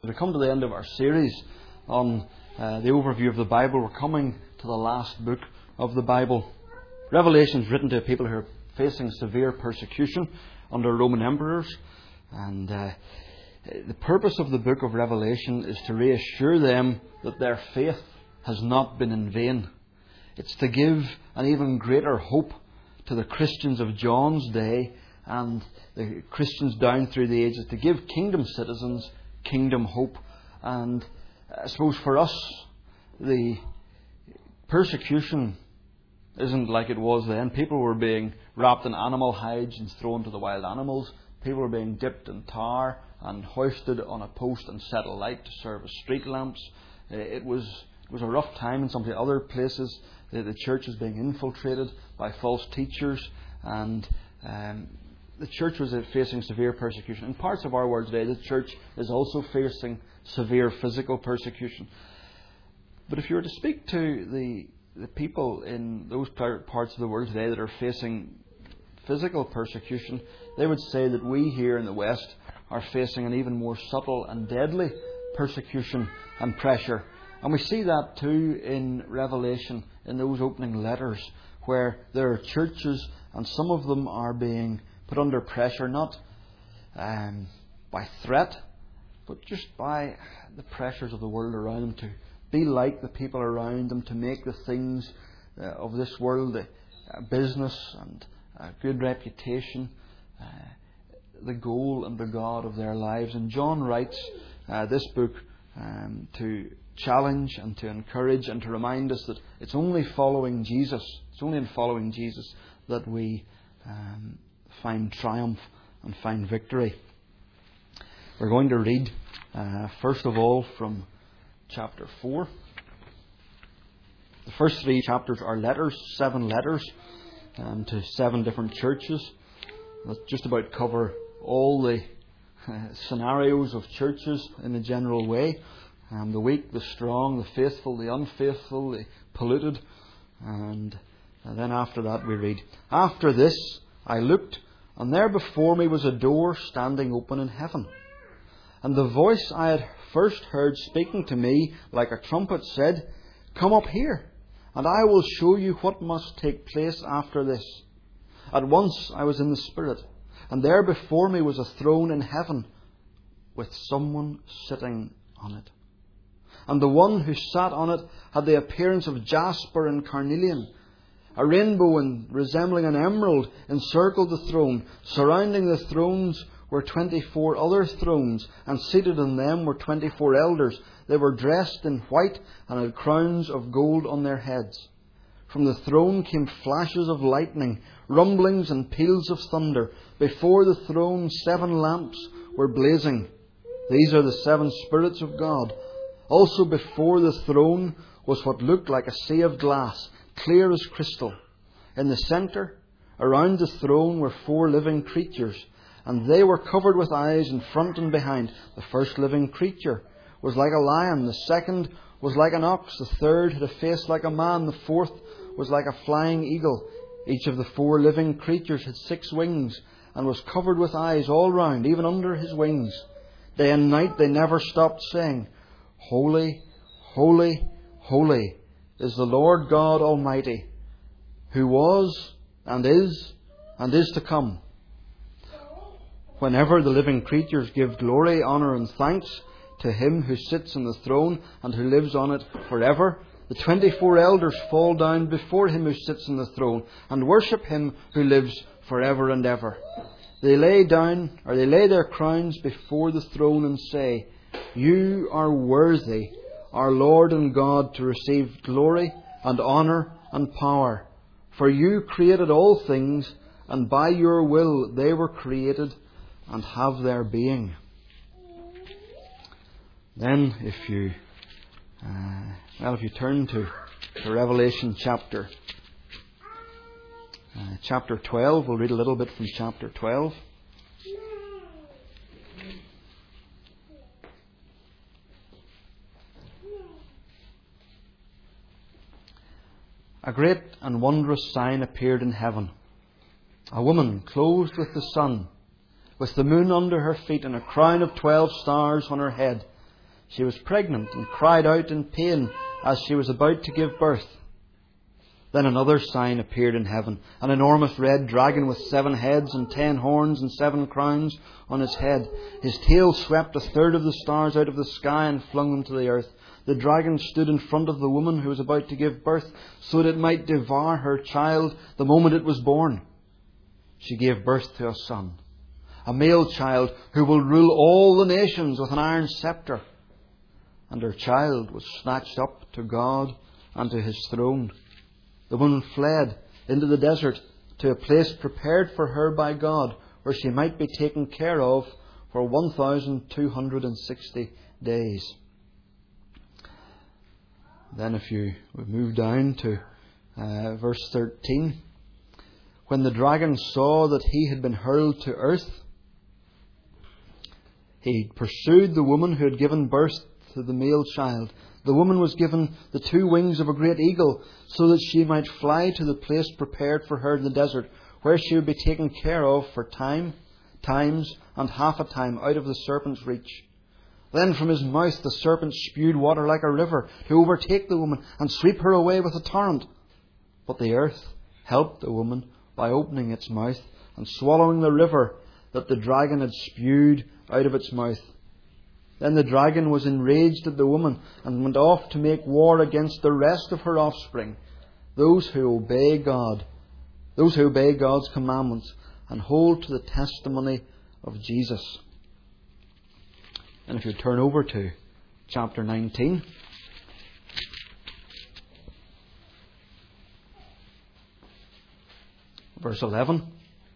As we come to the end of our series on the overview of the Bible, we're coming to the last book of the Bible. Revelation is written to people who are facing severe persecution under Roman emperors. And the purpose of the book of Revelation is to reassure them that their faith has not been in vain. It's to give an even greater hope to the Christians of John's day and the Christians down through the ages, to give kingdom citizens kingdom hope. And I suppose for us, the persecution isn't like it was then. People were being wrapped in animal hides and thrown to the wild animals. People were being dipped in tar and hoisted on a post and set alight to serve as street lamps. It was a rough time in some of the other places. The church was being infiltrated by false teachers, and the church was facing severe persecution. In parts of our world today, the church is also facing severe physical persecution. But if you were to speak to the people in those parts of the world today that are facing physical persecution, they would say that we here in the West are facing an even more subtle and deadly persecution and pressure. And we see that too in Revelation, in those opening letters, where there are churches and some of them are being put under pressure, not by threat, but just by the pressures of the world around them to be like the people around them, to make the things of this world, business and good reputation, the goal and the God of their lives. And John writes this book to challenge and to encourage and to remind us that it's only following Jesus, it's only in following Jesus that we find triumph and find victory. We're going to read first of all from chapter 4. The first 3 chapters are letters, 7 letters to 7 different churches that just about cover all the scenarios of churches in a general way. The weak, the strong, the faithful, the unfaithful, the polluted. And then after that we read, "After this I looked, and there before me was a door standing open in heaven. And the voice I had first heard speaking to me like a trumpet said, 'Come up here, and I will show you what must take place after this.' At once I was in the Spirit, and there before me was a throne in heaven, with someone sitting on it. And the one who sat on it had the appearance of jasper and carnelian. A rainbow resembling an emerald encircled the throne. Surrounding the thrones were 24 other thrones, and seated in them were 24 elders. They were dressed in white and had crowns of gold on their heads. From the throne came flashes of lightning, rumblings and peals of thunder. Before the throne 7 lamps were blazing. These are the 7 spirits of God. Also before the throne was what looked like a sea of glass, clear as crystal. In the centre, around the throne, were 4 living creatures, and they were covered with eyes in front and behind. The first living creature was like a lion, the second was like an ox, the third had a face like a man, the fourth was like a flying eagle. Each of the 4 living creatures had 6 wings, and was covered with eyes all round, even under his wings. Day and night they never stopped saying, 'Holy, holy, holy is the Lord God Almighty, who was and is to come.' Whenever the living creatures give glory, honour and thanks to Him who sits on the throne and who lives on it forever, the 24 elders fall down before Him who sits on the throne and worship Him who lives forever and ever. They lay their crowns before the throne and say, 'You are worthy, our Lord and God, to receive glory and honour and power. For you created all things, and by your will they were created and have their being.'" Then if you turn to Revelation chapter 12, we'll read a little bit from chapter 12. "A great and wondrous sign appeared in heaven. A woman clothed with the sun, with the moon under her feet, and a crown of 12 stars on her head. she was pregnant and cried out in pain as she was about to give birth. Then another sign appeared in heaven, an enormous red dragon with 7 heads and 10 horns and 7 crowns on his head. His tail swept a third of the stars out of the sky and flung them to the earth. The dragon stood in front of the woman who was about to give birth, so that it might devour her child the moment it was born. She gave birth to a son, a male child who will rule all the nations with an iron scepter. And her child was snatched up to God and to His throne. The woman fled into the desert to a place prepared for her by God, where she might be taken care of for 1,260 days. Then if we move down to verse 13. When the dragon saw that he had been hurled to earth, he pursued the woman who had given birth to the male child. The woman was given the 2 wings of a great eagle, so that she might fly to the place prepared for her in the desert, where she would be taken care of for times, and half a time out of the serpent's reach. Then from his mouth the serpent spewed water like a river to overtake the woman and sweep her away with a torrent. But the earth helped the woman by opening its mouth and swallowing the river that the dragon had spewed out of its mouth. Then the dragon was enraged at the woman and went off to make war against the rest of her offspring, those who obey God's commandments and hold to the testimony of Jesus. And if you turn over to chapter 19, verse 11.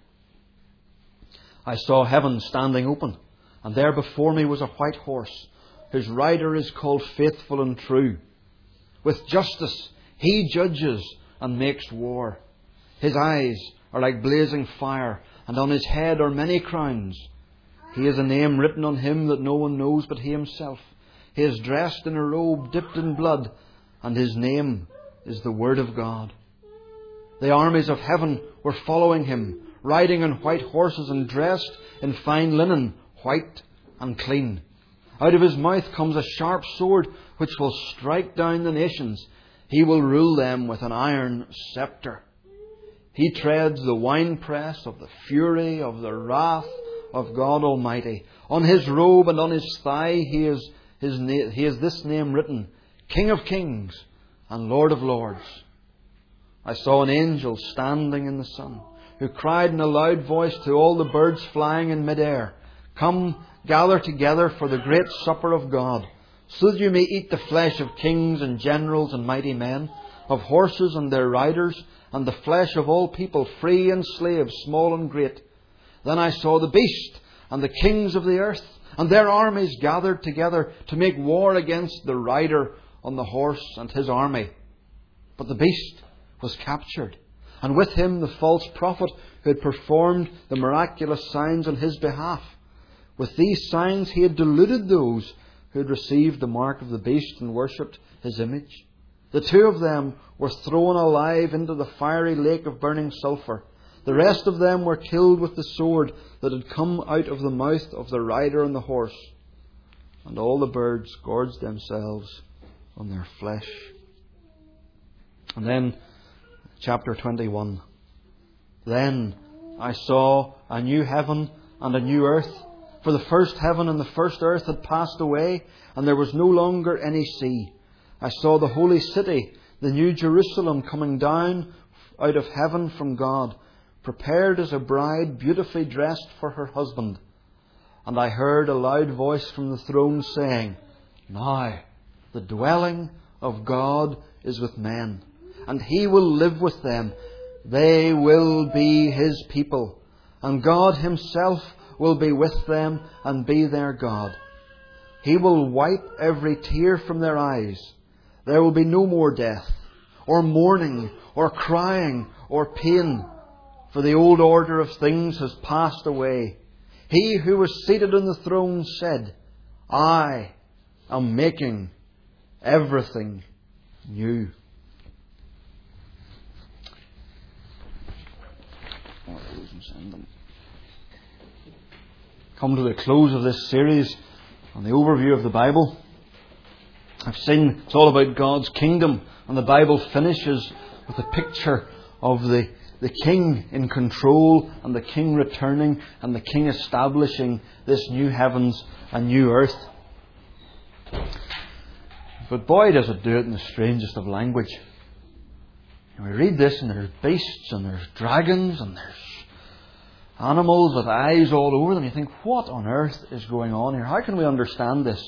I saw heaven standing open, and there before me was a white horse, whose rider is called Faithful and True. With justice he judges and makes war. His eyes are like blazing fire, and on his head are many crowns. He has a name written on him that no one knows but he himself. He is dressed in a robe dipped in blood, and his name is the Word of God. The armies of heaven were following him, riding on white horses and dressed in fine linen, white and clean. Out of his mouth comes a sharp sword, which will strike down the nations. He will rule them with an iron scepter. He treads the winepress of the fury of the wrath of God Almighty. On his robe and on his thigh he has this name written, King of Kings and Lord of Lords. I saw an angel standing in the sun, who cried in a loud voice to all the birds flying in mid-air, Come, gather together for the great supper of God, so that you may eat the flesh of kings and generals and mighty men, of horses and their riders, and the flesh of all people, free and slave, small and great. Then I saw the beast and the kings of the earth, and their armies gathered together to make war against the rider on the horse and his army. But the beast was captured, and with him the false prophet who had performed the miraculous signs on his behalf. With these signs he had deluded those who had received the mark of the beast and worshipped his image. The 2 of them were thrown alive into the fiery lake of burning sulphur. The rest of them were killed with the sword that had come out of the mouth of the rider on the horse. And all the birds gorged themselves on their flesh. And then, chapter 21. Then I saw a new heaven and a new earth, for the first heaven and the first earth had passed away, and there was no longer any sea. I saw the holy city, the new Jerusalem, coming down out of heaven from God, prepared as a bride beautifully dressed for her husband. And I heard a loud voice from the throne saying, Now the dwelling of God is with men, and He will live with them. They will be His people, and God Himself will be with them and be their God. He will wipe every tear from their eyes. There will be no more death, or mourning, or crying, or pain, for the old order of things has passed away. He who was seated on the throne said, I am making everything new. Come to the close of this series on the overview of the Bible. I've seen it's all about God's kingdom, and the Bible finishes with a picture of the King in control, and the King returning, and the King establishing this new heavens and new earth. But boy, does it do it in the strangest of language. And we read this, and there's beasts, and there's dragons, and there's animals with eyes all over them. You think, what on earth is going on here? How can we understand this?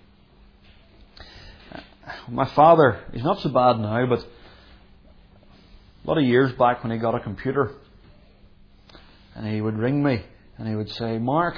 My father, he's not so bad now, but a lot of years back when he got a computer, and he would ring me and he would say, Mark,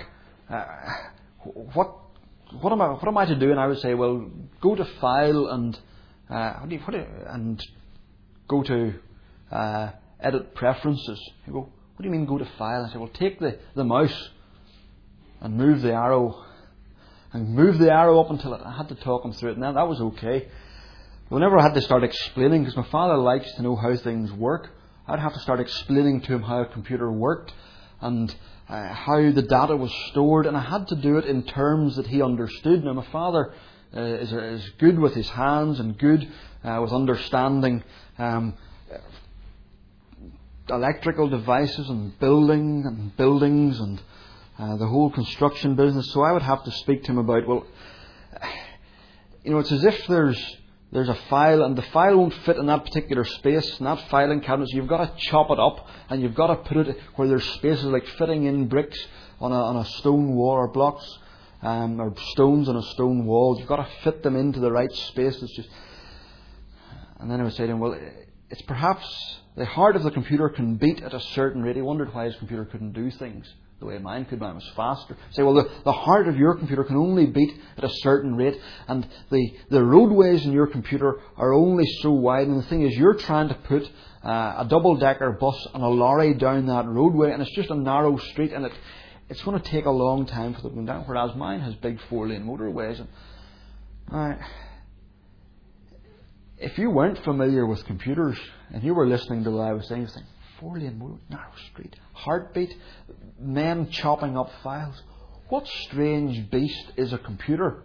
what am I to do? And I would say, well, go to File and and go to Edit Preferences. He'd go, what do you mean go to File? I said, well, take the mouse and move the arrow. And move the arrow up until I had to talk him through it. And that was okay. Whenever I had to start explaining, because my father likes to know how things work, I'd have to start explaining to him how a computer worked and how the data was stored. And I had to do it in terms that he understood. Now, my father is good with his hands and good with understanding electrical devices and buildings and the whole construction business. So I would have to speak to him about, well, it's as if there's a file, and the file won't fit in that particular space, in that filing cabinet. So you've got to chop it up, and you've got to put it where there's spaces, like fitting in bricks on a stone wall, or blocks, or stones on a stone wall. You've got to fit them into the right spaces. And then I would say to him, well, it's perhaps the heart of the computer can beat at a certain rate. He wondered why his computer couldn't do things the way mine could. Mine was faster. Say, well, the heart of your computer can only beat at a certain rate, and the roadways in your computer are only so wide. And the thing is, you're trying to put a double-decker bus and a lorry down that roadway, and it's just a narrow street, and it's going to take a long time for them to go down. Whereas mine has big 4-lane motorways. And if you weren't familiar with computers and you were listening to what I was saying, you think, 4-lane motor, narrow street, heartbeat, men chopping up files. What strange beast is a computer?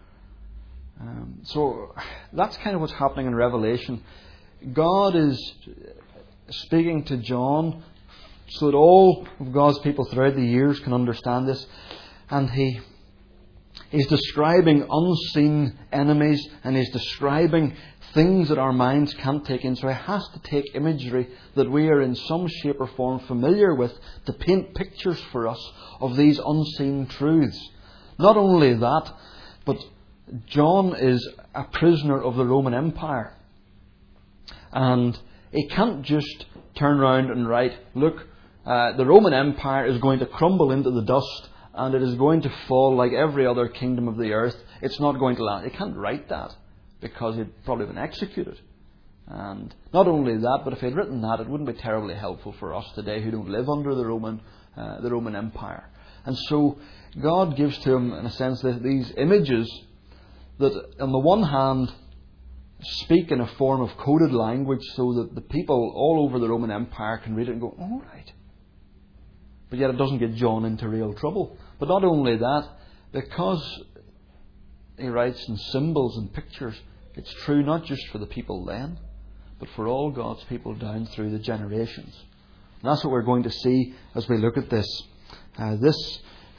So that's kind of what's happening in Revelation. God is speaking to John so that all of God's people throughout the years can understand this. And he's describing unseen enemies, and he's describing things that our minds can't take in. So he has to take imagery that we are in some shape or form familiar with to paint pictures for us of these unseen truths. Not only that, but John is a prisoner of the Roman Empire. And he can't just turn around and write, look, the Roman Empire is going to crumble into the dust, and it is going to fall like every other kingdom of the earth. It's not going to last. He can't write that, because he'd probably been executed. And not only that, but if he'd written that, it wouldn't be terribly helpful for us today who don't live under the Roman Empire. And so God gives to him, in a sense, these images that, on the one hand, speak in a form of coded language so that the people all over the Roman Empire can read it and go, all right. But yet it doesn't get John into real trouble. But not only that, because he writes in symbols and pictures, it's true not just for the people then, but for all God's people down through the generations. And that's what we're going to see as we look at this. This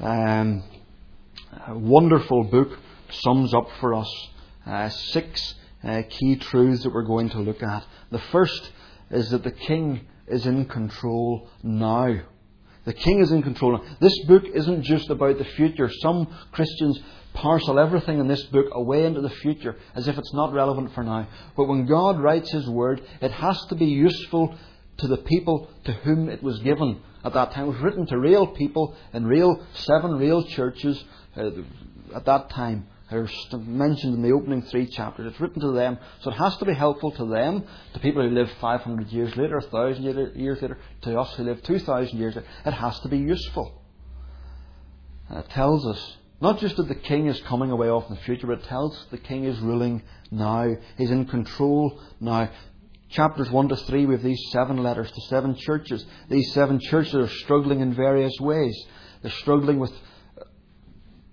wonderful book sums up for us 6 key truths that we're going to look at. The first is that the King is in control now. The King is in control now. This book isn't just about the future. Some Christians parcel everything in this book away into the future as if it's not relevant for now. But when God writes His Word, it has to be useful to the people to whom it was given at that time. It was written to real people in 7 real churches at that time. They're mentioned in the opening 3 chapters. It's written to them, so it has to be helpful to them, to people who live 500 years later, 1,000 years later, to us who live 2,000 years later. It has to be useful. And it tells us not just that the King is coming away off in the future, but it tells us the King is ruling now. He's in control now. Chapters 1 to 3, we have these 7 letters to 7 churches. These 7 churches are struggling in various ways. They're struggling with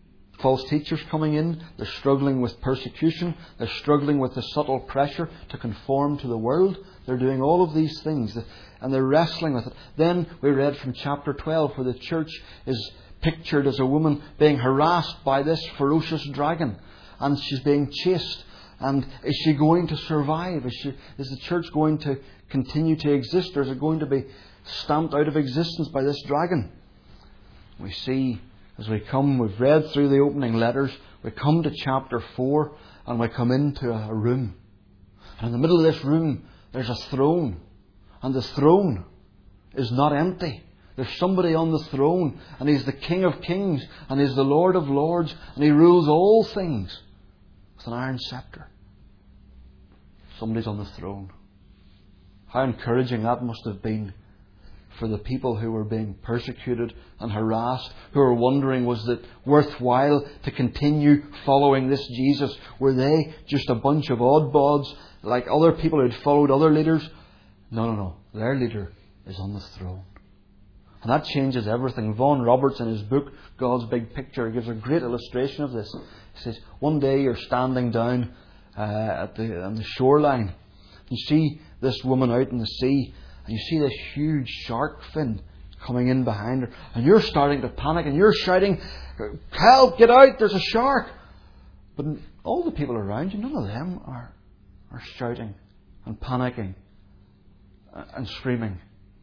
false teachers coming in. They're struggling with persecution. They're struggling with the subtle pressure to conform to the world. They're doing all of these things, and they're wrestling with it. Then we read from chapter 12 where the church is pictured as a woman being harassed by this ferocious dragon, and she's being chased. And is she going to survive? Is the church going to continue to exist, or is it going to be stamped out of existence by this dragon? We see as we've read through the opening letters, we come to chapter 4 and we come into a room. And in the middle of this room there's a throne. And the throne is not empty. There's somebody on the throne, and He's the King of Kings, and He's the Lord of Lords, and He rules all things with an iron scepter. Somebody's on the throne. How encouraging that must have been for the people who were being persecuted and harassed, who were wondering, was it worthwhile to continue following this Jesus? Were they just a bunch of oddbods like other people who had followed other leaders? No. Their leader is on the throne. And that changes everything. Vaughan Roberts, in his book, God's Big Picture, gives a great illustration of this. He says, one day you're standing down on the shoreline. You see this woman out in the sea, and you see this huge shark fin coming in behind her. And you're starting to panic, and you're shouting, "Help, get out, there's a shark!" But all the people around you, none of them are shouting and panicking and screaming.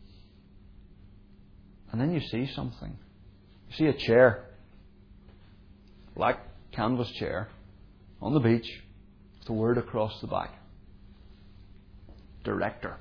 And then you see something. You see a chair. Black canvas chair on the beach with a word across the back. Director.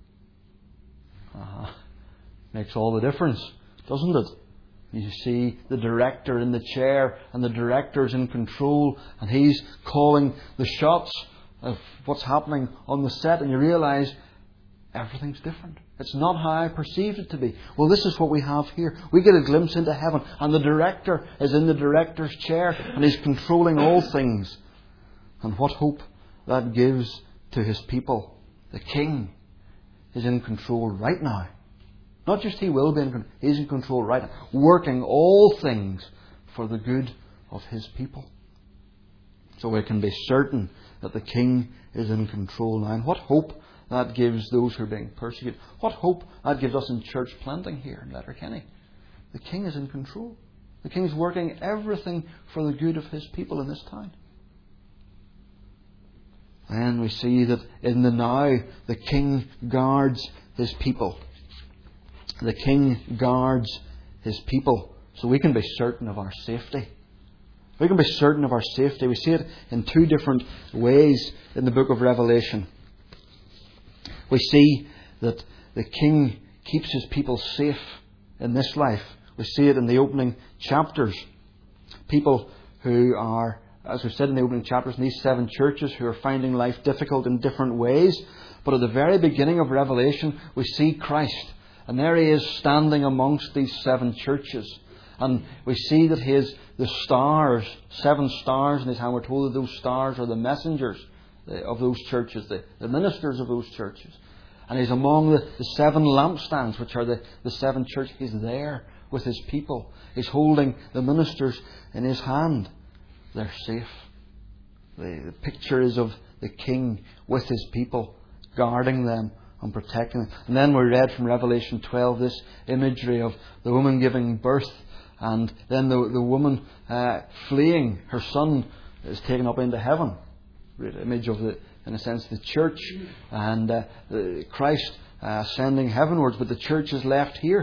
Makes all the difference, doesn't it? You see the director in the chair, and the director's in control, and he's calling the shots of what's happening on the set, and you realise everything's different. It's not how I perceived it to be. Well, this is what we have here. We get a glimpse into heaven, and the director is in the director's chair, and he's controlling all things. And what hope that gives to His people. The King is in control right now. Not just He will be in control, He's in control right now, working all things for the good of His people. So we can be certain that the King is in control now. And what hope that gives those who are being persecuted. What hope that gives us in church planting here in Letterkenny. The King is in control. The King is working everything for the good of His people in this time. And we see that in the now, the King guards His people. The King guards His people. So we can be certain of our safety. We can be certain of our safety. We see it in two different ways in the book of Revelation. We see that the King keeps His people safe in this life. We see it in the opening chapters. People who are, as we said in the opening chapters, in these 7 churches, who are finding life difficult in different ways. But at the very beginning of Revelation, we see Christ. And there He is standing amongst these 7 churches. And we see that He is the stars, 7 stars in His hand. We're told that those stars are the messengers of those churches, the ministers of those churches. And He's among the 7 lampstands, which are the 7 churches. He's there with His people. He's holding the ministers in His hand. They're safe. The picture is of the King with His people, guarding them and protecting them. And then we read from Revelation 12 this imagery of the woman giving birth, and then the woman fleeing. Her son is taken up into heaven. Great image of in a sense, the church, and Christ ascending heavenwards, but the church is left here.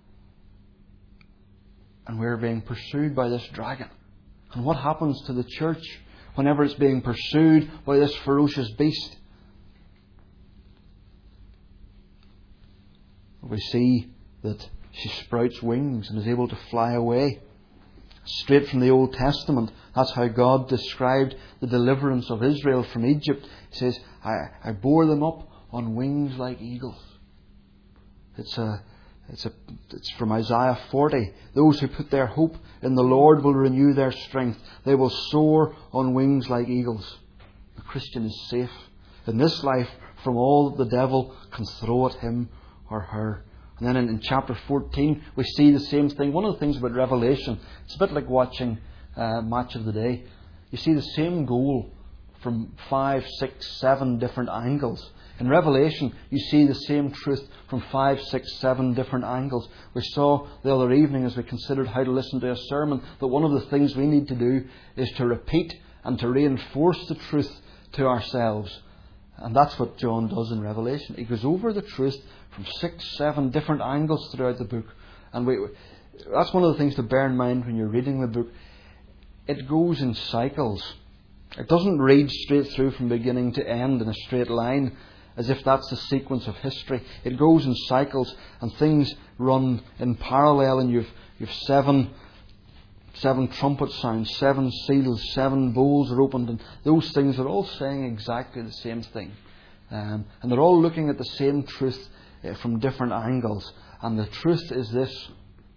And we're being pursued by this dragon. And what happens to the church whenever it's being pursued by this ferocious beast? We see that she sprouts wings and is able to fly away. Straight from the Old Testament, that's how God described the deliverance of Israel from Egypt. He says, I bore them up on wings like eagles. It's from Isaiah 40. Those who put their hope in the Lord will renew their strength. They will soar on wings like eagles. The Christian is safe in this life from all that the devil can throw at him or her. And then in chapter 14, we see the same thing. One of the things about Revelation, it's a bit like watching match of the day, you see the same goal from 5, 6, 7 different angles. In Revelation, you see the same truth from 5, 6, 7 different angles. We saw the other evening as we considered how to listen to a sermon that one of the things we need to do is to repeat and to reinforce the truth to ourselves. And that's what John does in Revelation. He goes over the truth from 6, 7 different angles throughout the book. And that's one of the things to bear in mind when you're reading the book. It goes in cycles. It doesn't read straight through from beginning to end in a straight line as if that's the sequence of history. It goes in cycles and things run in parallel, and you've seven trumpet sounds, 7 seals, 7 bowls are opened, and those things are all saying exactly the same thing. And they're all looking at the same truth from different angles. And the truth is this: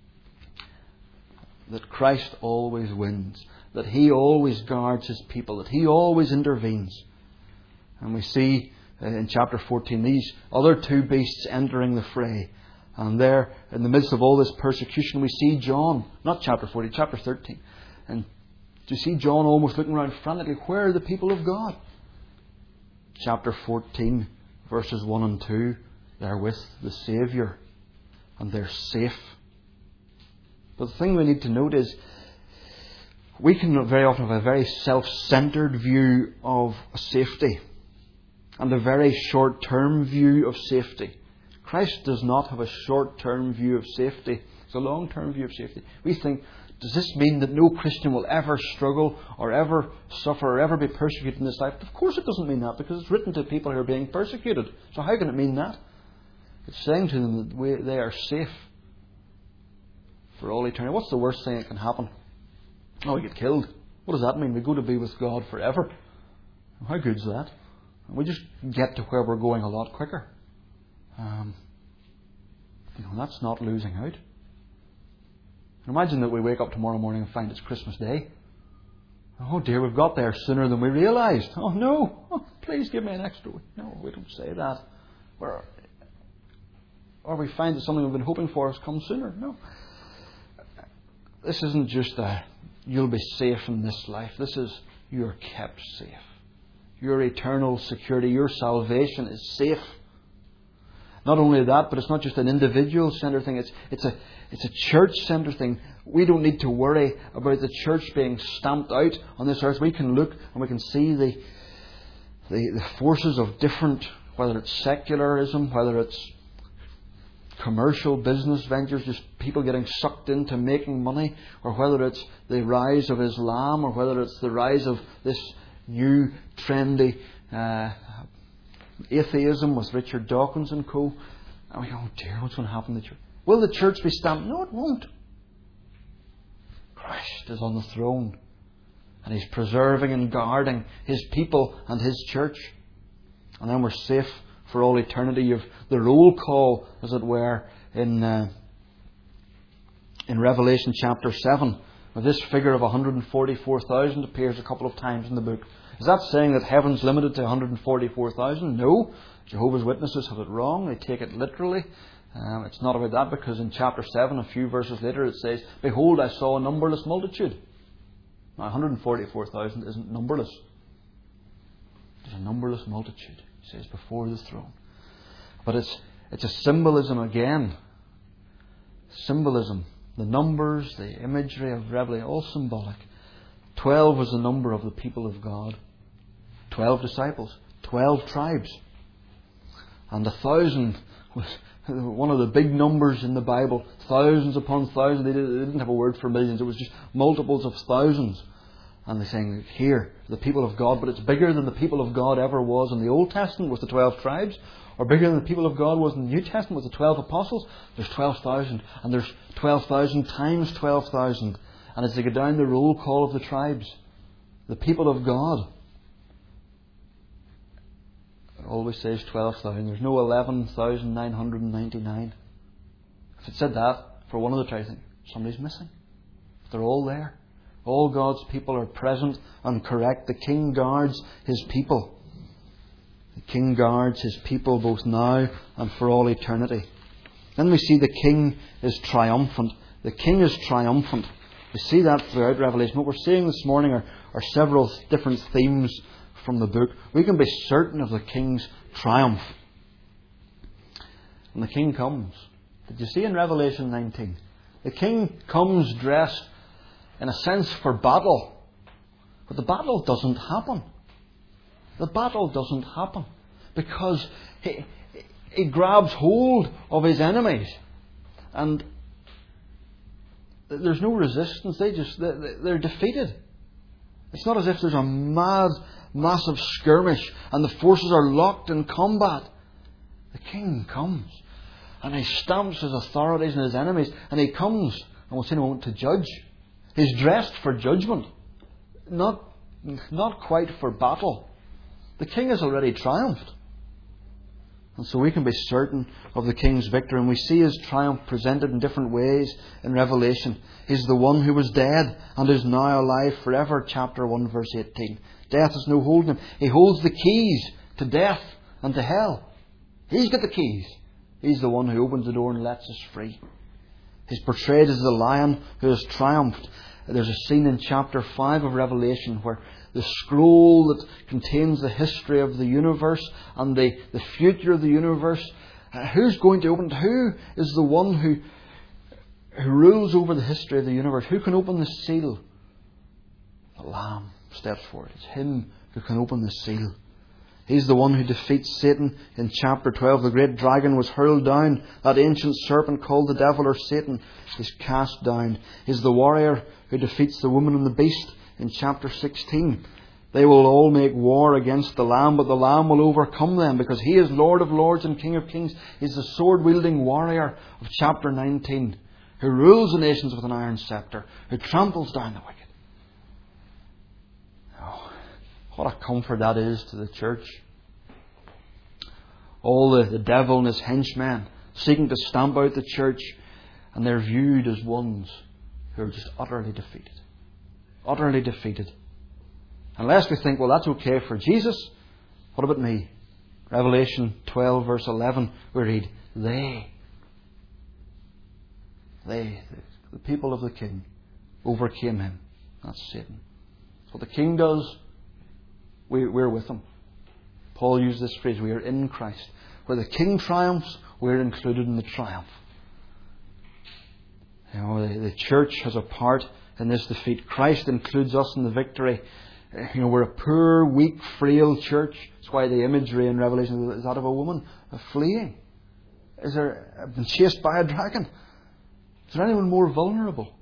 that Christ always wins, that He always guards His people, that He always intervenes. And we see in chapter 14 these other 2 beasts entering the fray. And there, in the midst of all this persecution, we see John, not chapter 14, chapter 13. And you see John almost looking around frantically, where are the people of God? Chapter 14, verses 1 and 2, they're with the Saviour. And they're safe. But the thing we need to note is, we can very often have a very self-centred view of safety and a very short-term view of safety. Christ does not have a short-term view of safety. It's a long-term view of safety. We think, does this mean that no Christian will ever struggle or ever suffer or ever be persecuted in this life? Of course it doesn't mean that, because it's written to people who are being persecuted. So how can it mean that? It's saying to them that they are safe for all eternity. What's the worst thing that can happen? Oh, we get killed. What does that mean? We go to be with God forever. How good is that? We just get to where we're going a lot quicker. That's not losing out. Imagine that we wake up tomorrow morning and find it's Christmas Day. Oh dear, we've got there sooner than we realised. Oh no, please give me an extra week. No, we don't say that. Or we find that something we've been hoping for has come sooner. No. This isn't just you'll be safe in this life. This is you're kept safe. Your eternal security, your salvation is safe. Not only that, but it's not just an individual-centered thing. It's a church-centered thing. We don't need to worry about the church being stamped out on this earth. We can look and we can see the forces of different, whether it's secularism, whether it's commercial business ventures, just people getting sucked into making money, or whether it's the rise of Islam, or whether it's the rise of this new trendy atheism with Richard Dawkins and co. And we go, oh dear, what's going to happen to the church? Will the church be stamped? No, it won't. Christ is on the throne, and He's preserving and guarding His people and His church. And then we're safe for all eternity. You've the roll call, as it were, in Revelation chapter 7. Where this figure of 144,000 appears a couple of times in the book. Is that saying that heaven's limited to 144,000? No. Jehovah's Witnesses have it wrong. They take it literally. It's not about that, because in chapter 7, a few verses later, it says, "Behold, I saw a numberless multitude." Now, 144,000 isn't numberless. There's a numberless multitude, he says, before the throne. But it's a symbolism again. Symbolism. The numbers, the imagery of Revelation, all symbolic. 12 was the number of the people of God. 12 disciples. 12 tribes. And 1,000 was one of the big numbers in the Bible. Thousands upon thousands. They didn't have a word for millions. It was just multiples of thousands. And they're saying, here, the people of God. But it's bigger than the people of God ever was in the Old Testament with the 12 tribes. Or bigger than the people of God was in the New Testament with the 12 apostles. There's 12,000. And there's 12,000 times 12,000. And as they go down the roll call of the tribes, the people of God, it always says 12,000. There's no 11,999. If it said that for one of the tribes, I think somebody's missing. They're all there. All God's people are present and correct. The King guards His people. The King guards His people both now and for all eternity. Then we see the King is triumphant. The King is triumphant. We see that throughout Revelation. What we're seeing this morning are several different themes from the book. We can be certain of the King's triumph. When the King comes, did you see in Revelation 19? The King comes dressed, in a sense, for battle. But the battle doesn't happen. The battle doesn't happen. Because he grabs hold of his enemies. And there's no resistance. They're defeated. It's not as if there's a massive skirmish and the forces are locked in combat. The King comes and he stamps his authorities and his enemies, and he comes, and we'll see in a moment, to judge. He's dressed for judgment, not quite for battle. The King has already triumphed. And so we can be certain of the King's victory, and we see his triumph presented in different ways in Revelation. He's the one who was dead and is now alive forever, chapter 1, verse 18. Death has no hold on him. He holds the keys to death and to hell. He's got the keys. He's the one who opens the door and lets us free. He's portrayed as the lion who has triumphed. There's a scene in chapter 5 of Revelation where the scroll that contains the history of the universe and the future of the universe, who's going to open it? Who is the one who rules over the history of the universe? Who can open the seal? The Lamb steps forward. It's him who can open the seal. He's the one who defeats Satan in chapter 12. The great dragon was hurled down. That ancient serpent called the devil or Satan is cast down. He's the warrior who defeats the woman and the beast in chapter 16. They will all make war against the Lamb, but the Lamb will overcome them because he is Lord of Lords and King of Kings. He's the sword-wielding warrior of chapter 19 who rules the nations with an iron scepter, who tramples down the wicked. What a comfort that is to the church. All the devil and his henchmen seeking to stamp out the church, and they're viewed as ones who are just utterly defeated. Utterly defeated. Unless we think, well, that's okay for Jesus, what about me? Revelation 12 verse 11, we read, They, the people of the King, overcame him. That's Satan. What the King does, we're with him. Paul used this phrase, we are in Christ. Where the King triumphs, we're included in the triumph. You know, the church has a part in this defeat. Christ includes us in the victory. You know, we're a poor, weak, frail church. That's why the imagery in Revelation is that of a woman fleeing. Been chased by a dragon? Is there anyone more vulnerable?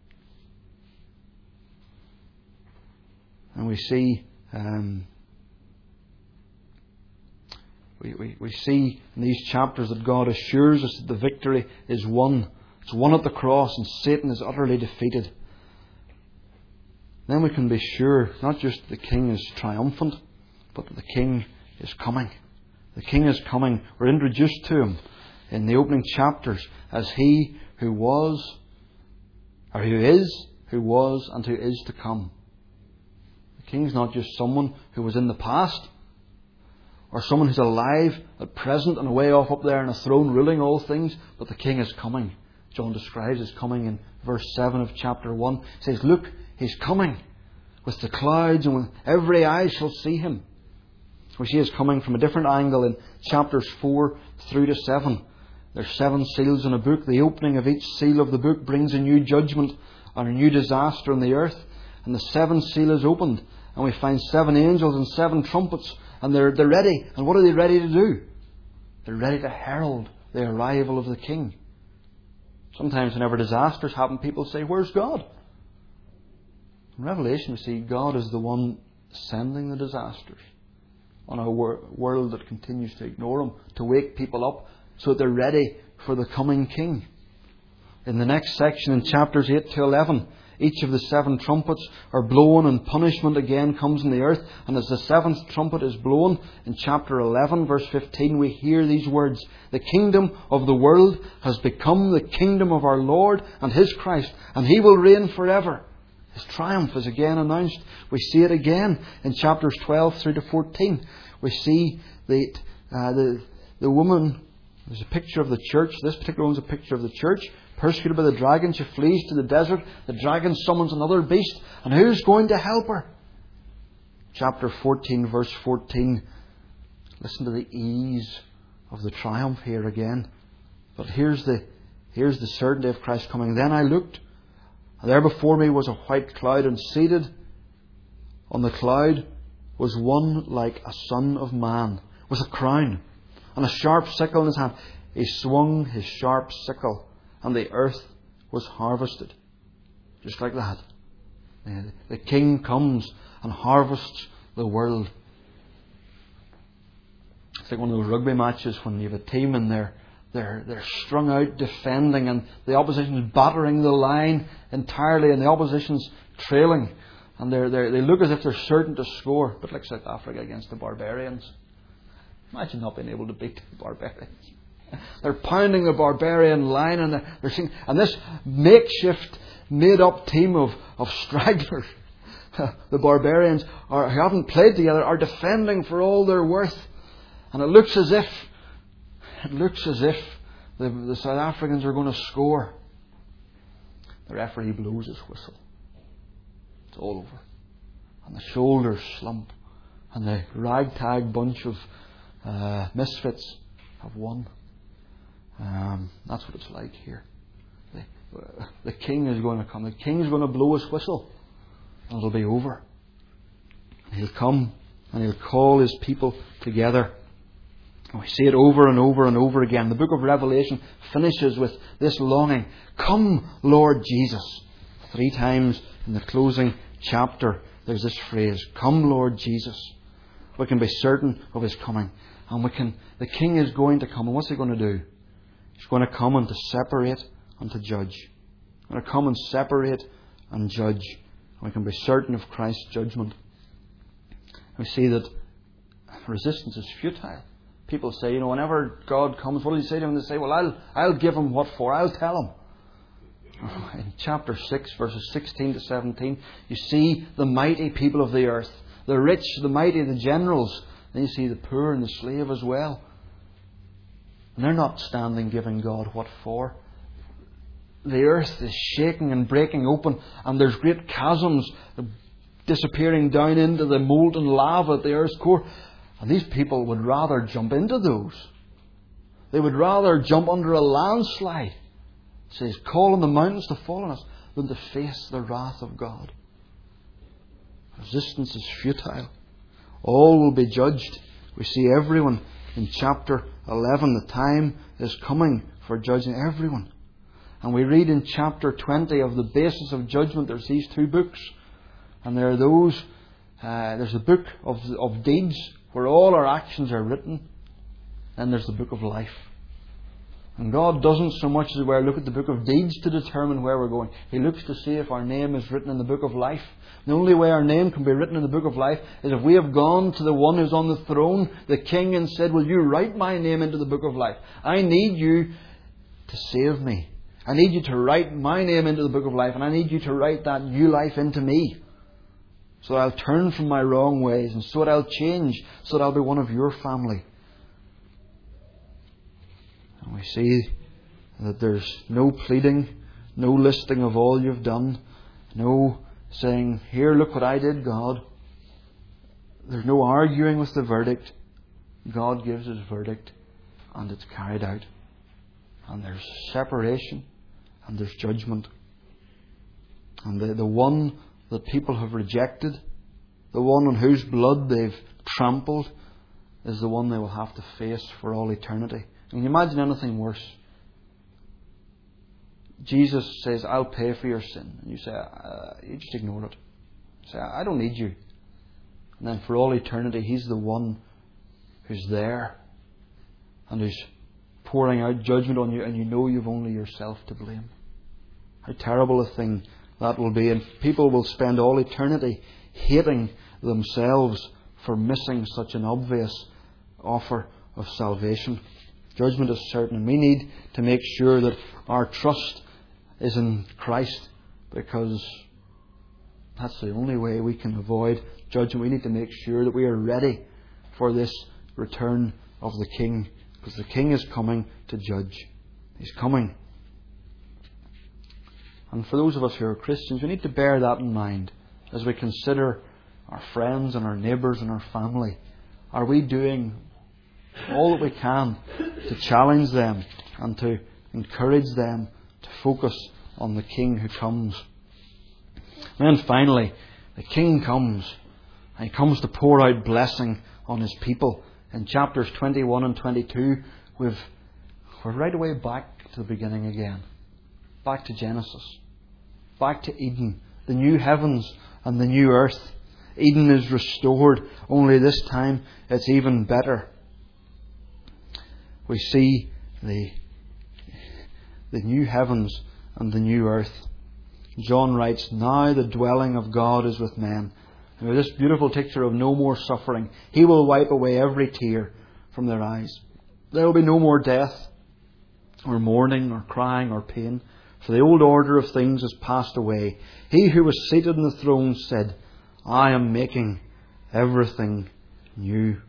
And we see we see in these chapters that God assures us that the victory is won. It's won at the cross, and Satan is utterly defeated. Then we can be sure not just that the King is triumphant, but that the King is coming. The King is coming. We're introduced to him in the opening chapters as he who was, or who is, who was, and who is to come. The King's not just someone who was in the past, or someone who's alive at present and way off up there on a throne ruling all things, but the King is coming. John describes his coming in verse 7 of chapter 1. He says, look, he's coming with the clouds, and with every eye shall see him. We see his coming from a different angle in chapters 4 through to 7. There's 7 seals in a book. The opening of each seal of the book brings a new judgment and a new disaster on the earth. And the 7th seal is opened, and we find 7 angels and 7 trumpets, and they're ready. And what are they ready to do? They're ready to herald the arrival of the King. Sometimes whenever disasters happen, people say, where's God? In Revelation we see God is the one sending the disasters on a world that continues to ignore him, to wake people up so that they're ready for the coming King. In the next section, in chapters 8 to 11, each of the 7 trumpets are blown, and punishment again comes in the earth. And as the 7th trumpet is blown, in chapter 11 verse 15, we hear these words, the kingdom of the world has become the kingdom of our Lord and his Christ, and he will reign forever. His triumph is again announced. We see it again in chapters 12 through to 14. We see the woman, there's a picture of the church. This particular one's a picture of the church, persecuted by the dragon. She flees to the desert. The dragon summons another beast. And who's going to help her? Chapter 14, verse 14. Listen to the ease of the triumph here again. But here's the certainty of Christ coming. Then I looked, and there before me was a white cloud, and seated on the cloud was one like a son of man, with a crown and a sharp sickle in his hand. He swung his sharp sickle, and the earth was harvested. Just like that. The King comes and harvests the world. It's like one of those rugby matches when you have a team and they're strung out defending, and the opposition's battering the line entirely, and the opposition's trailing, and they look as if they're certain to score, but like South Africa against the Barbarians. Imagine not being able to beat the Barbarians. They're pounding the barbarian line, and they're singing, and this makeshift, made-up team of stragglers, the Barbarians who haven't played together, are defending for all they're worth, and it looks as if the South Africans are going to score. The referee blows his whistle. It's all over. And the shoulders slump. And the ragtag bunch of misfits have won. That's what it's like here. The King is going to come. The King is going to blow his whistle. And it'll be over. He'll come and he'll call his people together. And we see it over and over and over again. The book of Revelation finishes with this longing. Come, Lord Jesus. 3 times in the closing chapter there's this phrase. Come, Lord Jesus. We can be certain of His coming. And the King is going to come. And what's He going to do? He's going to come and to separate and to judge. He's going to come and separate and judge. And we can be certain of Christ's judgment. We see that resistance is futile. People say, whenever God comes, what does He say to them? They say, well, I'll give Him what for. I'll tell Him. In chapter 6, verses 16 to 17, you see the mighty people of the earth. The rich, the mighty, the generals. Then you see the poor and the slave as well. And they're not standing giving God what for. The earth is shaking and breaking open, and there's great chasms disappearing down into the molten lava at the earth's core. And these people would rather jump into those. They would rather jump under a landslide. It says, call on the mountains to fall on us, than to face the wrath of God. Resistance is futile. All will be judged. We see everyone in chapter 11. The time is coming for judging everyone. And we read in chapter 20 of the basis of judgment. There's these 2 books. And there are those, there's the book of deeds, where all our actions are written. Then there's the book of life. And God doesn't so much as we look at the book of deeds to determine where we're going. He looks to see if our name is written in the book of life. The only way our name can be written in the book of life is if we have gone to the one who's on the throne, the King, and said, will you write my name into the book of life? I need you to save me. I need you to write my name into the book of life, and I need you to write that new life into me. So that I'll turn from my wrong ways, and so that I'll change, so that I'll be one of your family. And we see that there's no pleading, no listing of all you've done, no saying, here, look what I did, God. There's no arguing with the verdict. God gives His verdict, and it's carried out. And there's separation, and there's judgment. And the one that people have rejected, the one on whose blood they've trampled, is the one they will have to face for all eternity. Can you imagine anything worse? Jesus says, I'll pay for your sin. And you say, you just ignore it. You say, I don't need you. And then for all eternity, He's the one who's there and who's pouring out judgment on you, and you know you've only yourself to blame. How terrible a thing that will be. And people will spend all eternity hating themselves for missing such an obvious offer of salvation. Judgment is certain, and we need to make sure that our trust is in Christ, because that's the only way we can avoid judgment. We need to make sure that we are ready for this return of the King, because the King is coming to judge. He's coming. And for those of us who are Christians, we need to bear that in mind as we consider our friends and our neighbours and our family. Are we doing all that we can to challenge them and to encourage them to focus on the King who comes? And then finally, the King comes. And He comes to pour out blessing on His people. In chapters 21 and 22, we're right away back to the beginning again. Back to Genesis. Back to Eden. The new heavens and the new earth. Eden is restored, only this time it's even better. We see the new heavens and the new earth. John writes, "Now the dwelling of God is with men." And with this beautiful picture of no more suffering, He will wipe away every tear from their eyes. There will be no more death, or mourning, or crying, or pain, for the old order of things has passed away. He who was seated on the throne said, "I am making everything new."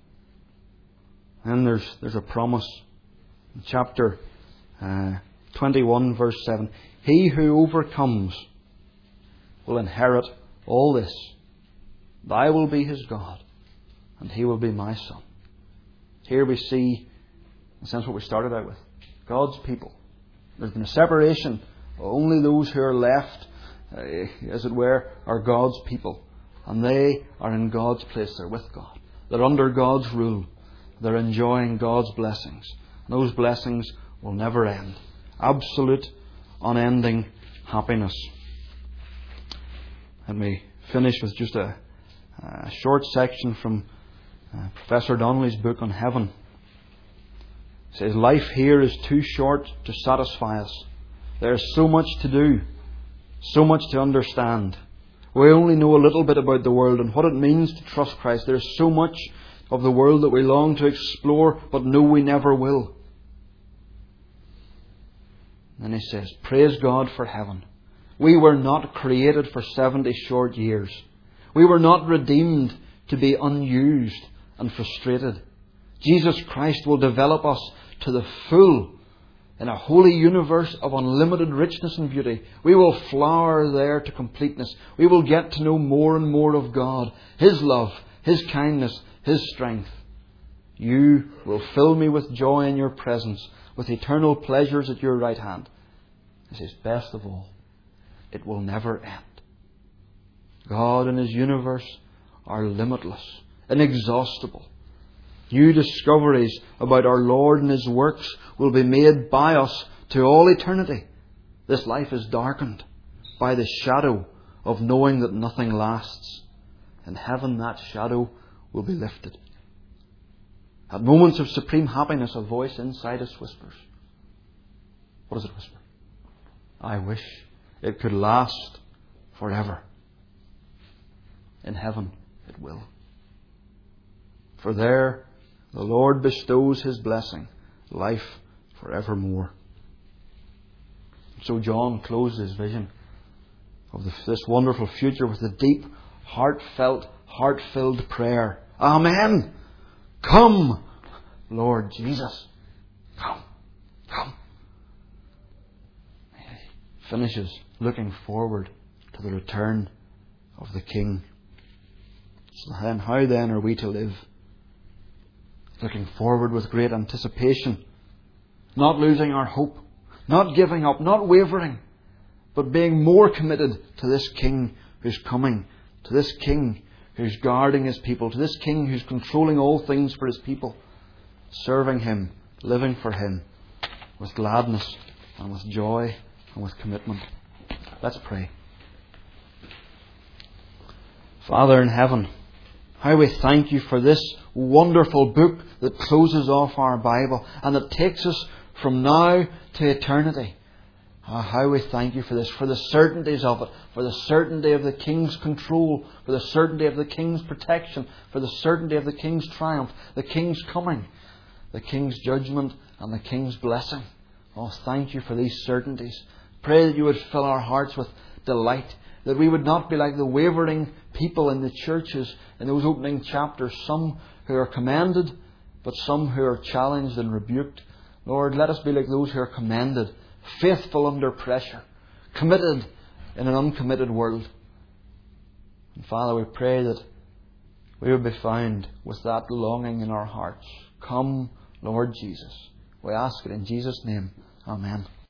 And there's a promise in chapter 21, verse 7. "He who overcomes will inherit all this. And I will be his God, and he will be my son." Here we see, in a sense, what we started out with. God's people. There's been a separation. Only those who are left, as it were, are God's people. And they are in God's place. They're with God. They're under God's rule. They're enjoying God's blessings. And those blessings will never end. Absolute, unending happiness. Let me finish with just a short section from Professor Donnelly's book on heaven. It says, "Life here is too short to satisfy us. There is so much to do, so much to understand. We only know a little bit about the world and what it means to trust Christ. There is so much of the world that we long to explore, but know we never will." And he says, "Praise God for heaven. We were not created for 70 short years. We were not redeemed to be unused and frustrated. Jesus Christ will develop us to the full in a holy universe of unlimited richness and beauty. We will flower there to completeness. We will get to know more and more of God, His love, His kindness, His strength. You will fill me with joy in your presence, with eternal pleasures at your right hand." He says, best of all, it will never end. God and His universe are limitless, inexhaustible. New discoveries about our Lord and His works will be made by us to all eternity. This life is darkened by the shadow of knowing that nothing lasts. In heaven, that shadow will be lifted. At moments of supreme happiness, a voice inside us whispers. What does it whisper? "I wish it could last forever." In heaven, it will. For there, the Lord bestows His blessing, life forevermore. So John closed his vision of this wonderful future with a deep, heartfelt, heart-filled prayer. Amen. Come, Lord Jesus. Come. Come. He finishes looking forward to the return of the King. So then, how then are we to live? Looking forward with great anticipation, not losing our hope, not giving up, not wavering, but being more committed to this King who's coming, to this King who's guarding His people, to this King who's controlling all things for His people, serving Him, living for Him with gladness and with joy and with commitment. Let's pray. Father in heaven, how we thank You for this wonderful book that closes off our Bible and that takes us from now to eternity. How we thank You for this, for the certainties of it, for the certainty of the King's control, for the certainty of the King's protection, for the certainty of the King's triumph, the King's coming, the King's judgment and the King's blessing. Oh, thank You for these certainties. Pray that You would fill our hearts with delight, that we would not be like the wavering people in the churches in those opening chapters, some who are commended, but some who are challenged and rebuked. Lord, let us be like those who are commended, faithful under pressure, committed in an uncommitted world. And Father, we pray that we would be found with that longing in our hearts. Come, Lord Jesus. We ask it in Jesus' name. Amen.